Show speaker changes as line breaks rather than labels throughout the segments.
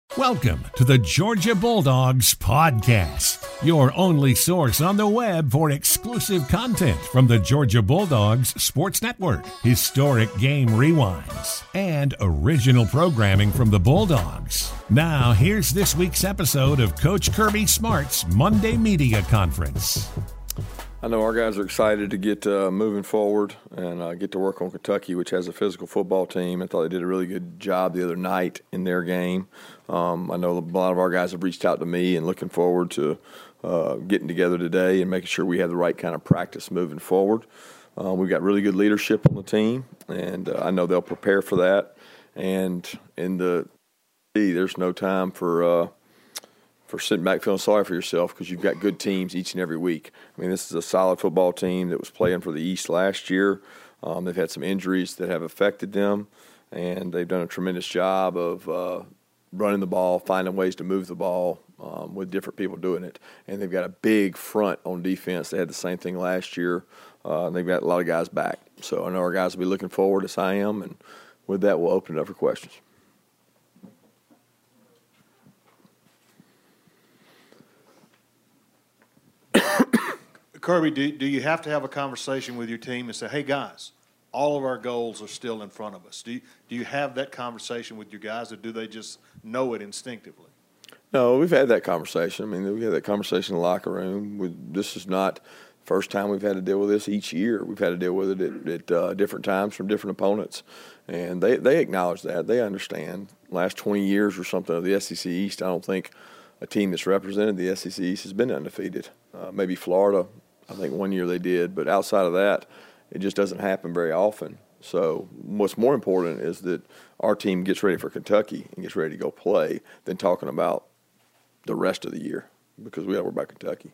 Welcome to the Georgia Bulldogs Podcast, your only source on the web for exclusive content from the Georgia Bulldogs Sports Network, historic game rewinds, and original programming from the Bulldogs. Now, here's this week's episode of Coach Kirby Smart's Monday Media Conference.
I know our guys are excited to get moving forward and get to work on Kentucky, which has a physical football team. I thought they did a really good job the other night in their game. I know a lot of our guys have reached out to me and looking forward to getting together today and making sure we have the right kind of practice moving forward. We've got really good leadership on the team, and I know they'll prepare for that. And there's no time for sitting back feeling sorry for yourself because you've got good teams each and every week. I mean, this is a solid football team that was playing for the East last year. They've had some injuries that have affected them, and they've done a tremendous job of running the ball, finding ways to move the ball with different people doing it. And they've got a big front on defense. They had the same thing last year. And they've got a lot of guys back. So I know our guys will be looking forward, as I am, and with that, we'll open it up for questions.
Kirby, do you have to have a conversation with your team and say, hey, guys, all of our goals are still in front of us? Do you have that conversation with your guys, or do they just know it instinctively?
No, we've had that conversation. I mean, we had that conversation in the locker room. This is not the first time we've had to deal with this. Each year we've had to deal with it at different times from different opponents. And they acknowledge that. They understand. Last 20 years or something of the SEC East, I don't think a team that's represented the SEC East has been undefeated. Maybe Florida, I think one year they did. But outside of that, it just doesn't happen very often. So what's more important is that our team gets ready for Kentucky and gets ready to go play than talking about the rest of the year, because we got to worry about Kentucky.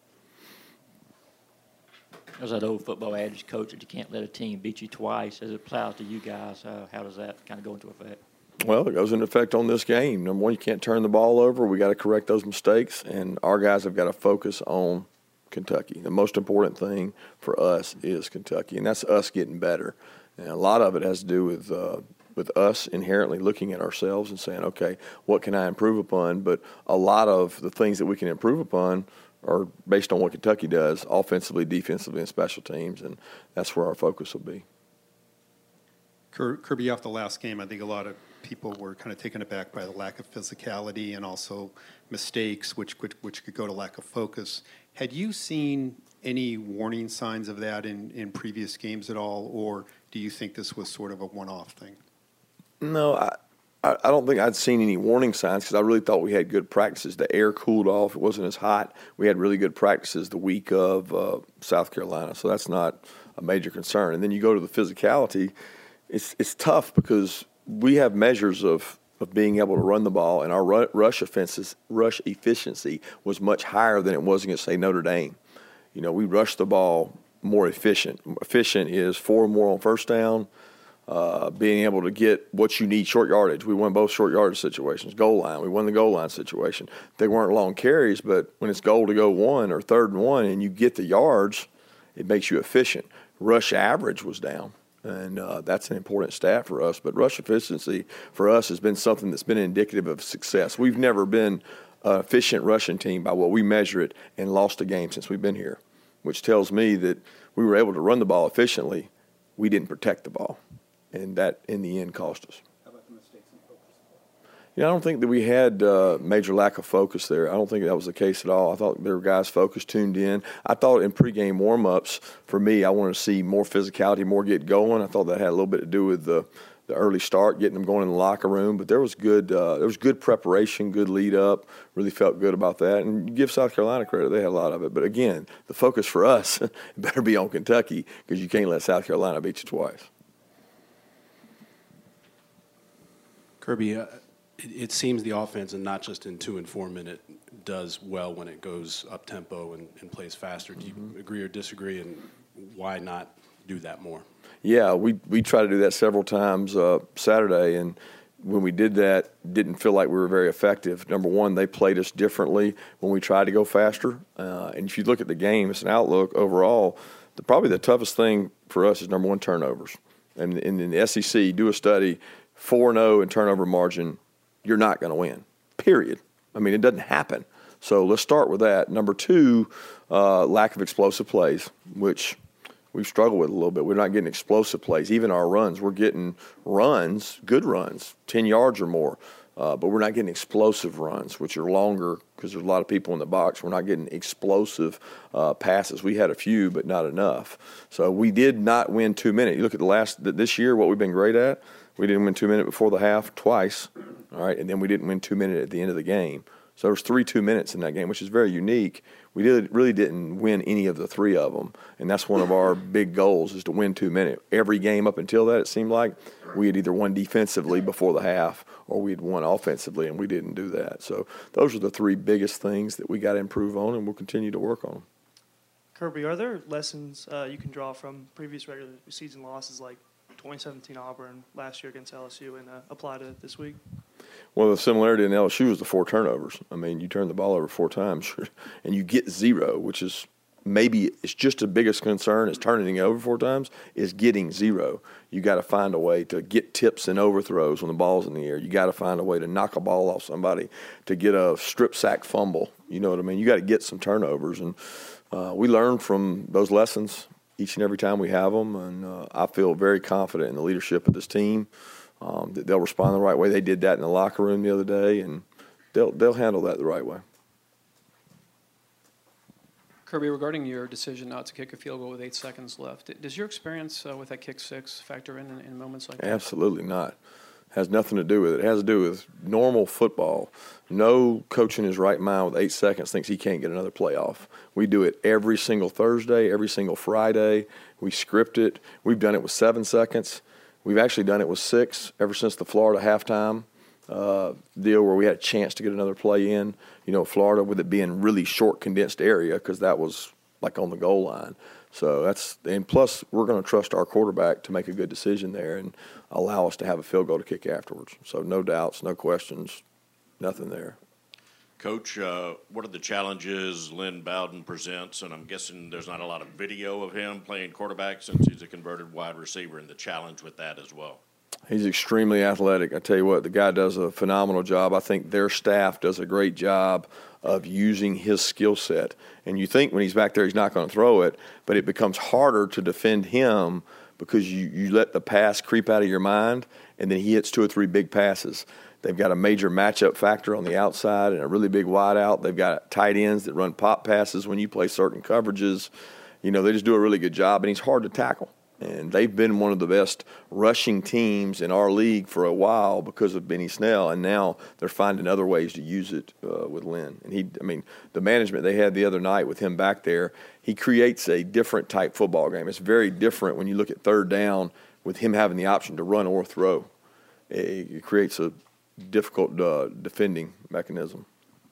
There's that old football adage, Coach, that you can't let a team beat you twice. As it applies to you guys, how does that kind of go into effect?
Well, it goes into effect on this game. Number one, you can't turn the ball over. We got to correct those mistakes, and our guys have got to focus on Kentucky. The most important thing for us is Kentucky, and that's us getting better. And a lot of it has to do with us inherently looking at ourselves and saying, okay, what can I improve upon? But a lot of the things that we can improve upon are based on what Kentucky does offensively, defensively, and special teams, and that's where our focus will be.
Kirby, off the last game, I think a lot of people were kind of taken aback by the lack of physicality and also mistakes, which could go to lack of focus. Had you seen any warning signs of that in previous games at all, or do you think this was sort of a one-off thing?
No, I don't think I'd seen any warning signs because I really thought we had good practices. The air cooled off. It wasn't as hot. We had really good practices the week of South Carolina, so that's not a major concern. And then you go to the physicality. It's tough because we have measures of being able to run the ball, and our rush efficiency was much higher than it was against, say, Notre Dame. You know, we rushed the ball more efficient. Efficient is 4 more on first down, being able to get what you need, short yardage. We won both short yardage situations. Goal line, we won the goal line situation. They weren't long carries, but when it's goal to go 1 or 3rd and 1 and you get the yards, it makes you efficient. Rush average was down. And that's an important stat for us. But rush efficiency for us has been something that's been indicative of success. We've never been an efficient rushing team by what we measure it and lost a game since we've been here, which tells me that we were able to run the ball efficiently. We didn't protect the ball, and that in the end cost us.
How about the mistakes and focus?
Yeah, I don't think that we had major lack of focus there. I don't think that was the case at all. I thought there were guys focused, tuned in. I thought in pregame warm-ups, for me, I wanted to see more physicality, more get going. I thought that had a little bit to do with the early start, getting them going in the locker room. But there was good preparation, good lead up. Really felt good about that. And you give South Carolina credit; they had a lot of it. But again, the focus for us better be on Kentucky because you can't let South Carolina beat you twice.
Kirby, it seems the offense, and not just in 2 and 4 minute, does well when it goes up tempo and plays faster. Do you agree or disagree, and why not do that more?
Yeah, we tried to do that several times Saturday, and when we did that, didn't feel like we were very effective. Number one, they played us differently when we tried to go faster. And if you look at the game, it's an outlook overall. Probably the toughest thing for us is, number one, turnovers. And in the SEC, do a study, 4-0 in turnover margin, you're not going to win. period. I mean, it doesn't happen. So let's start with that. Number two, lack of explosive plays, which we've struggled with a little bit. We're not getting explosive plays. Even our runs, we're getting runs, good runs, 10 yards or more. But we're not getting explosive runs, which are longer because there's a lot of people in the box. We're not getting explosive passes. We had a few, but not enough. So we did not win 2 minutes. You look at this year, what we've been great at. We didn't win 2 minutes before the half twice, all right, and then we didn't win 2 minutes at the end of the game. So there was 3 2 minutes in that game, which is very unique. We really didn't win any of the 3 of them, and that's one of our big goals is to win 2 minutes. Every game up until that, it seemed like we had either won defensively before the half or we had won offensively, and we didn't do that. So those are the 3 biggest things that we got to improve on, and we'll continue to work on them.
Kirby, are there lessons you can draw from previous regular season losses like 2017 Auburn, last year against LSU, and apply to this week?
Well, the similarity in LSU is the 4 turnovers. I mean, you turn the ball over 4 times and you get 0, which is maybe it's just the biggest concern is turning it over 4 times is getting 0. You got to find a way to get tips and overthrows when the ball's in the air. You got to find a way to knock a ball off somebody, to get a strip sack fumble. You know what I mean? You got to get some turnovers. And we learn from those lessons each and every time we have them. And I feel very confident in the leadership of this team. That they'll respond the right way. They did that in the locker room the other day, and they'll handle that the right way.
Kirby, regarding your decision not to kick a field goal with 8 seconds left, does your experience with that kick 6 factor in moments like that?
Absolutely not. Has nothing to do with it. It has to do with normal football. No coach in his right mind with 8 seconds thinks he can't get another play off. We do it every single Thursday, every single Friday. We script it. We've done it with 7 seconds. We've actually done it with 6 ever since the Florida halftime deal where we had a chance to get another play in. You know, Florida with it being really short, condensed area because that was like on the goal line. So and plus we're going to trust our quarterback to make a good decision there and allow us to have a field goal to kick afterwards. So no doubts, no questions, nothing there.
Coach, what are the challenges Lynn Bowden presents? And I'm guessing there's not a lot of video of him playing quarterback since he's a converted wide receiver, and the challenge with that as well.
He's extremely athletic. I tell you what, the guy does a phenomenal job. I think their staff does a great job of using his skill set. And you think when he's back there he's not going to throw it, but it becomes harder to defend him because you let the pass creep out of your mind, and then he hits 2 or 3 big passes. They've got a major matchup factor on the outside and a really big wideout. They've got tight ends that run pop passes when you play certain coverages. You know, they just do a really good job, and he's hard to tackle. And they've been one of the best rushing teams in our league for a while because of Benny Snell, and now they're finding other ways to use it with Lynn. And the management they had the other night with him back there, he creates a different type football game. It's very different when you look at 3rd down with him having the option to run or throw. It creates a difficult defending mechanism.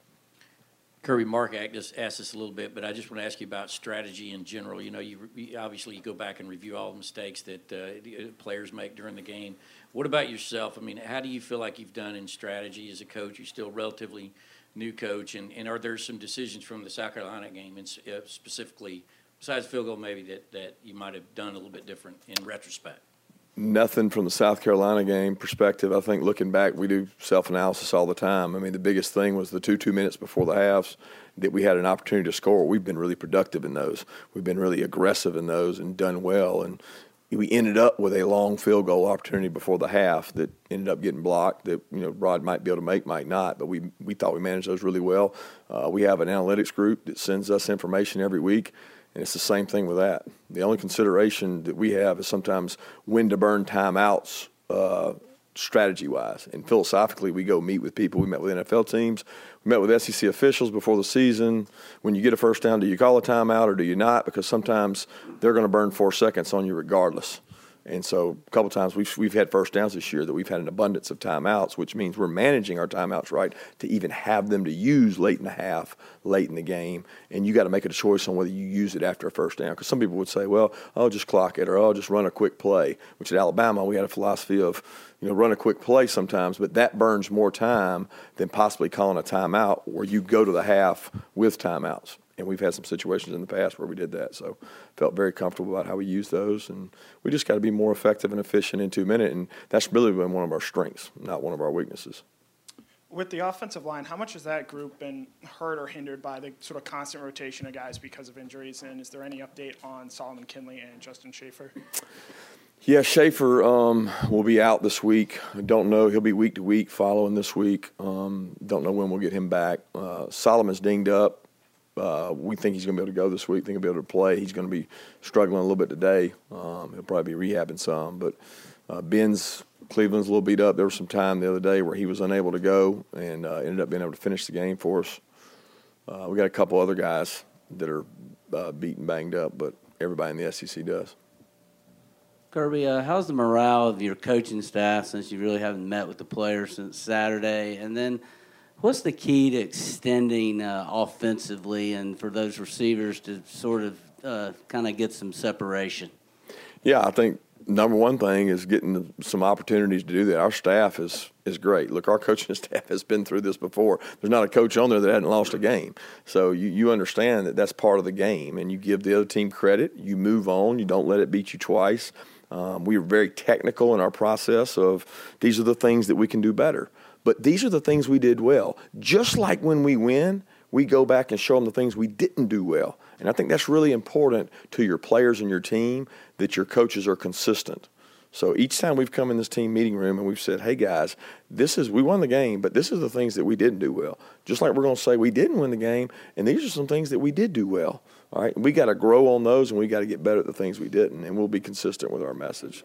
Kirby, Mark just asked us a little bit, but I just want to ask you about strategy in general. You know, you obviously you go back and review all the mistakes that players make during the game. What about yourself? I mean, how do you feel like you've done in strategy as a coach? You're still a relatively new coach, and are there some decisions from the South Carolina game, and specifically, besides field goal maybe, that you might have done a little bit different in retrospect?
Nothing from the South Carolina game perspective. I think looking back, we do self-analysis all the time. I mean, the biggest thing was the 2 minutes before the halves that we had an opportunity to score. We've been really productive in those. We've been really aggressive in those and done well. And we ended up with a long field goal opportunity before the half that ended up getting blocked that, you know, Rod might be able to make, might not. But we thought we managed those really well. We have an analytics group that sends us information every week. And it's the same thing with that. The only consideration that we have is sometimes when to burn timeouts strategy-wise. And philosophically, we go meet with people. We met with NFL teams. We met with SEC officials before the season. When you get a first down, do you call a timeout or do you not? Because sometimes they're going to burn 4 seconds on you regardless. And so a couple times we've had first downs this year that we've had an abundance of timeouts, which means we're managing our timeouts right to even have them to use late in the half, late in the game. And you got to make a choice on whether you use it after a first down. Because some people would say, well, I'll just clock it or I'll just run a quick play, which at Alabama we had a philosophy of, you know, run a quick play sometimes, but that burns more time than possibly calling a timeout where you go to the half with timeouts. And we've had some situations in the past where we did that. So felt very comfortable about how we use those. And we just got to be more effective and efficient in 2 minutes. And that's really been one of our strengths, not one of our weaknesses.
With the offensive line, how much has that group been hurt or hindered by the sort of constant rotation of guys because of injuries? And is there any update on Solomon Kinley and Justin Schaefer?
Yeah, Schaefer will be out this week. I don't know. He'll be week to week following this week. Don't know when we'll get him back. Solomon's dinged up. We think he's going to be able to go this week. Think he'll be able to play. He's going to be struggling a little bit today. He'll probably be rehabbing some. But Ben's Cleveland's a little beat up. There was some time the other day where he was unable to go and ended up being able to finish the game for us. We got a couple other guys that are beat and banged up, but everybody in the SEC does.
Kirby, how's the morale of your coaching staff since you really haven't met with the players since Saturday? And then what's the key to extending offensively and for those receivers to sort of kind of get some separation?
Yeah, I think number one thing is getting some opportunities to do that. Our staff is great. Look, our coaching staff has been through this before. There's not a coach on there that hadn't lost a game. So you understand that that's part of the game, and you give the other team credit. You move on. You don't let it beat you twice. We are very technical in our process of these are the things that we can do better. But these are the things we did well. Just like when we win, we go back and show them the things we didn't do well. And I think that's really important to your players and your team, that your coaches are consistent. So each time we've come in this team meeting room and we've said, hey, guys, we won the game, but this is the things that we didn't do well. Just like we're going to say we didn't win the game, and these are some things that we did do well. All right, we got to grow on those, and we got to get better at the things we didn't, and we'll be consistent with our message.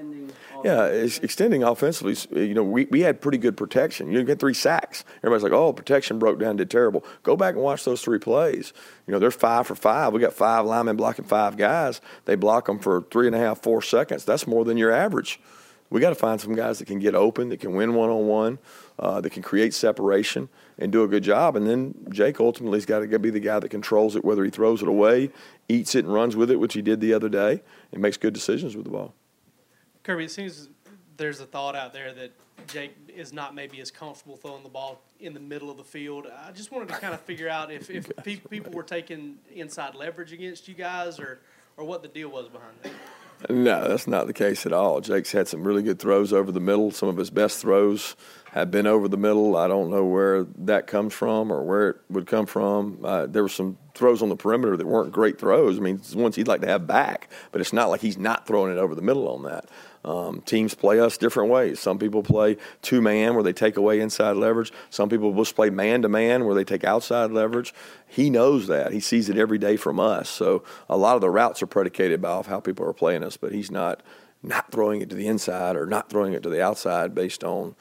Extending offensively. You know, we had pretty good protection. You get 3 sacks. Everybody's like, "Oh, protection broke down, did terrible." Go back and watch those 3 plays. You know, they're 5 for 5. We got 5 linemen blocking 5 guys. They block them for 3.5, 4 seconds. That's more than your average. We got to find some guys that can get open, that can win one-on-one, that can create separation and do a good job. And then Jake ultimately has got to be the guy that controls it, whether he throws it away, eats it and runs with it, which he did the other day, and makes good decisions with the ball.
Kirby, it seems there's a thought out there that Jake is not maybe as comfortable throwing the ball in the middle of the field. I just wanted to kind of figure out if people were taking inside leverage against you guys or what the deal was behind that.
No, that's not the case at all. Jake's had some really good throws over the middle. Some of his best throws have been over the middle. I don't know where that comes from or where it would come from. There were some throws on the perimeter that weren't great throws. I mean, it's ones he'd like to have back, but it's not like he's not throwing it over the middle on that. Teams play us different ways. Some people play 2-man where they take away inside leverage. Some people just play man-to-man where they take outside leverage. He knows that. He sees it every day from us. So a lot of the routes are predicated by how people are playing us, but he's not throwing it to the inside or not throwing it to the outside based on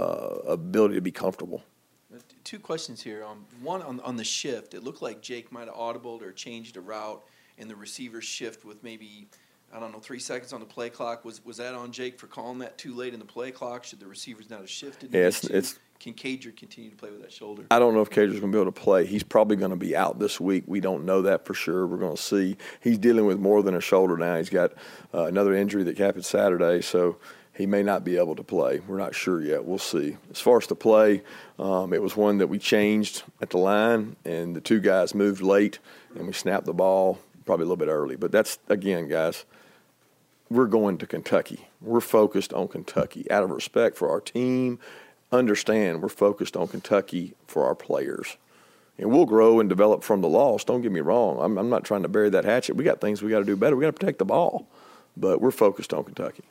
ability to be comfortable.
2 questions here. One, on the shift, it looked like Jake might have audibled or changed a route in the receiver shift with maybe, 3 seconds on the play clock. Was that on Jake for calling that too late in the play clock? Should the receivers not have shifted?
Yeah,
Can Cager continue to play with that shoulder?
I don't know if Cager's going to be able to play. He's probably going to be out this week. We don't know that for sure. We're going to see. He's dealing with more than a shoulder now. He's got another injury that happened Saturday, so he may not be able to play. We're not sure yet. We'll see. As far as the play, it was one that we changed at the line, and the 2 guys moved late, and we snapped the ball probably a little bit early. But that's, again, guys, we're going to Kentucky. We're focused on Kentucky. Out of respect for our team, understand we're focused on Kentucky for our players. And we'll grow and develop from the loss. Don't get me wrong. I'm not trying to bury that hatchet. We got things we got to do better. We got to protect the ball. But we're focused on Kentucky.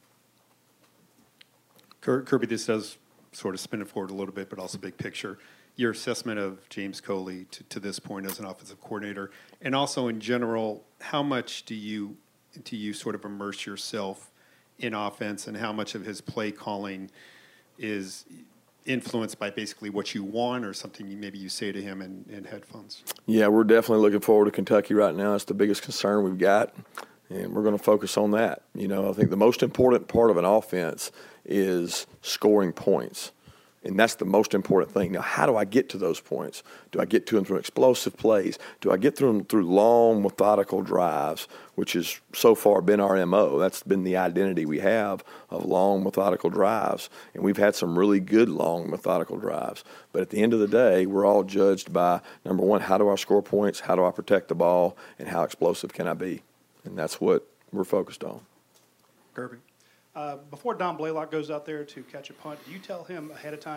Kirby, this does sort of spin it forward a little bit, but also big picture. Your assessment of James Coley to this point as an offensive coordinator, and also in general, how much do you sort of immerse yourself in offense, and how much of his play calling is influenced by basically what you want or something maybe you say to him in headphones?
Yeah, we're definitely looking forward to Kentucky right now. It's the biggest concern we've got, and we're going to focus on that. You know, I think the most important part of an offense is scoring points, and that's the most important thing. Now, how do I get to those points? Do I get to them through explosive plays? Do I get to them through long, methodical drives, which has so far been our MO? That's been the identity we have of long, methodical drives, and we've had some really good long, methodical drives. But at the end of the day, we're all judged by, number one, how do I score points, how do I protect the ball, and how explosive can I be? And that's what we're focused on.
Kirby, before Don Blaylock goes out there to catch a punt, do you tell him ahead of time,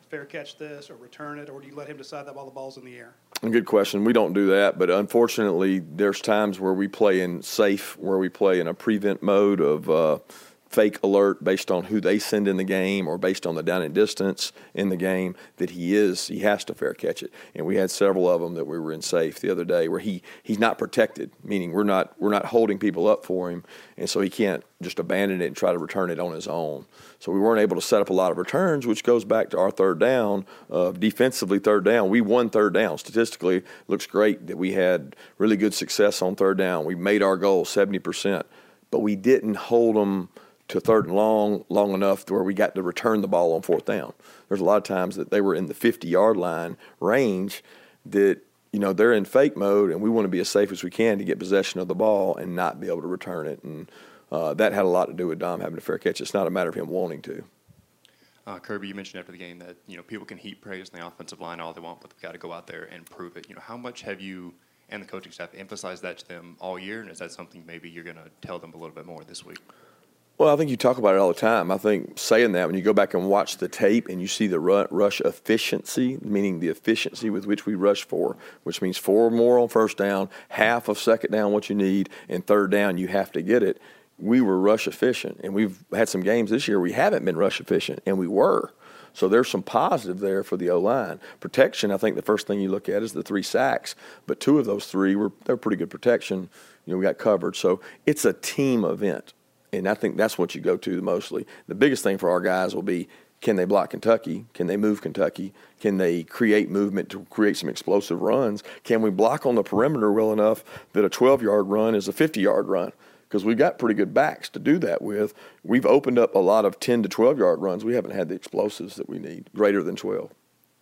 fair catch this or return it, or do you let him decide that while the ball's in the air?
Good question. We don't do that, but unfortunately, there's times where we play in safe, where we play in a prevent mode of fake alert based on who they send in the game or based on the down and distance in the game that he has to fair catch it. And we had several of them that we were in safe the other day where he's not protected, meaning we're not holding people up for him, and so he can't just abandon it and try to return it on his own. So we weren't able to set up a lot of returns, which goes back to our third down. Defensively, third down, we won third down. Statistically, it looks great that we had really good success on third down. We made our goal 70%, but we didn't hold them to third and long enough to where we got to return the ball on fourth down. There's a lot of times that they were in the 50-yard line range that, they're in fake mode, and we want to be as safe as we can to get possession of the ball and not be able to return it. And that had a lot to do with Dom having to fair catch. It's not a matter of him wanting to.
Kirby, you mentioned after the game that, people can heap praise on the offensive line all they want, but they've got to go out there and prove it. How much have you and the coaching staff emphasized that to them all year, and is that something maybe you're going to tell them a little bit more this week?
Well, I think you talk about it all the time. I think saying that when you go back and watch the tape and you see the rush efficiency, meaning the efficiency with which we rush for, which means 4 more on first down, half of second down what you need, and third down you have to get it. We were rush efficient, and we've had some games this year we haven't been rush efficient, and we were. So there's some positive there for the O-line. Protection, I think the first thing you look at is the 3 sacks, but 2 of those 3 they're pretty good protection. We got covered. So it's a team event. And I think that's what you go to mostly. The biggest thing for our guys will be, can they block Kentucky? Can they move Kentucky? Can they create movement to create some explosive runs? Can we block on the perimeter well enough that a 12-yard run is a 50-yard run? Because we've got pretty good backs to do that with. We've opened up a lot of 10 to 12-yard runs. We haven't had the explosives that we need, greater than 12.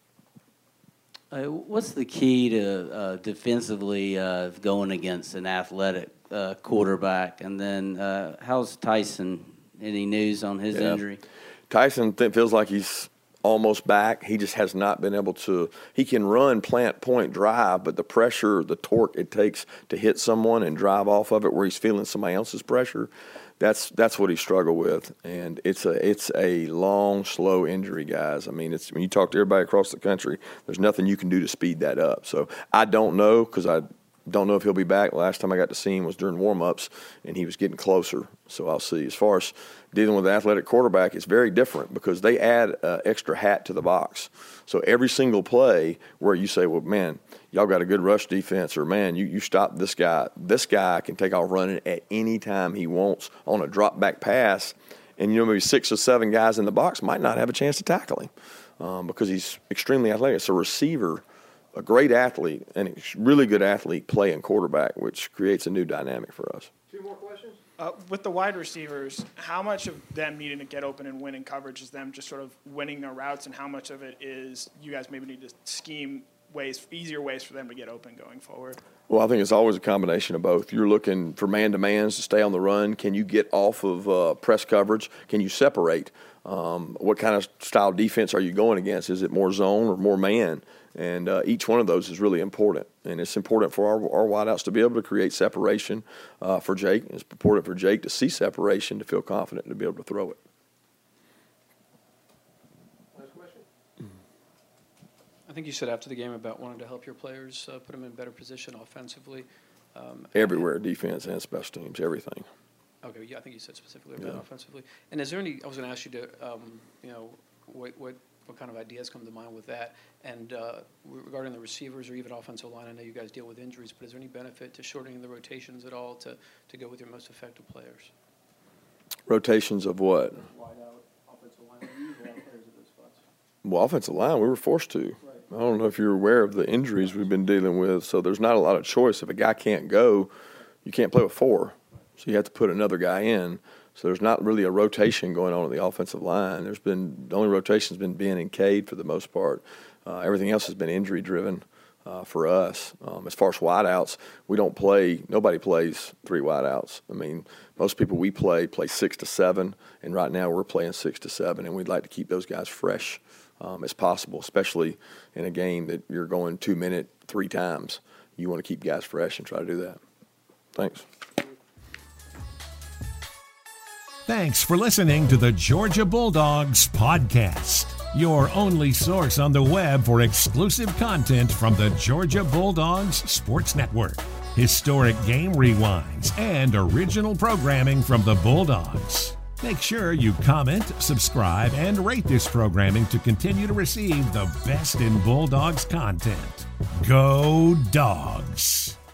What's the key to defensively going against an athletic quarterback? And then how's Tyson? Any news on his injury?
Tyson feels like he's almost back. He just has not been able to – he can run plant point drive, but the pressure, the torque it takes to hit someone and drive off of it where he's feeling somebody else's pressure, that's what he struggled with. And it's a long, slow injury, guys. I mean, it's when you talk to everybody across the country, there's nothing you can do to speed that up. So I don't know because I don't know if he'll be back. Last time I got to see him was during warm-ups, and he was getting closer. So I'll see. As far as dealing with an athletic quarterback, it's very different because they add an extra hat to the box. So every single play where you say, well, man, y'all got a good rush defense, or, man, you stop this guy. This guy can take off running at any time he wants on a drop-back pass, and, maybe 6 or 7 guys in the box might not have a chance to tackle him because he's extremely athletic. It's a receiver, a great athlete, and a really good athlete playing quarterback, which creates a new dynamic for us.
2 more questions?
With the wide receivers, how much of them needing to get open and winning coverage is them just sort of winning their routes, and how much of it is you guys maybe need to scheme easier ways for them to get open going forward?
Well, I think it's always a combination of both. You're looking for man-to-mans to stay on the run. Can you get off of press coverage? Can you separate? What kind of style defense are you going against? Is it more zone or more man? And each one of those is really important. And it's important for our wideouts to be able to create separation for Jake. It's important for Jake to see separation, to feel confident, and to be able to throw it.
Last question?
I think you said after the game about wanting to help your players put them in better position offensively.
Everywhere, defense and special teams, everything.
Okay, yeah, I think you said specifically about offensively. And is there any? I was going to ask you to, what kind of ideas come to mind with that? And regarding the receivers or even offensive line, I know you guys deal with injuries, but is there any benefit to shortening the rotations at all to go with your most effective players?
Rotations of what?
Wide out, offensive line. You use a lot of players at those spots.
Well, offensive line, we were forced to. Right. I don't know if you're aware of the injuries we've been dealing with, so there's not a lot of choice. If a guy can't go, you can't play with 4. So you have to put another guy in. So there's not really a rotation going on at the offensive line. The only rotation has been Ben and Cade for the most part. Everything else has been injury driven for us. As far as wideouts, nobody plays 3 wideouts. I mean, most people we play 6 to 7, and right now we're playing 6 to 7, and we'd like to keep those guys fresh as possible, especially in a game that you're going 2 minute 3 times. You want to keep guys fresh and try to do that. Thanks.
Thanks for listening to the Georgia Bulldogs podcast. your only source on the web for exclusive content from the Georgia Bulldogs Sports Network, historic game rewinds, and original programming from the Bulldogs. Make sure you comment, subscribe, and rate this programming to continue to receive the best in Bulldogs content. Go Dogs!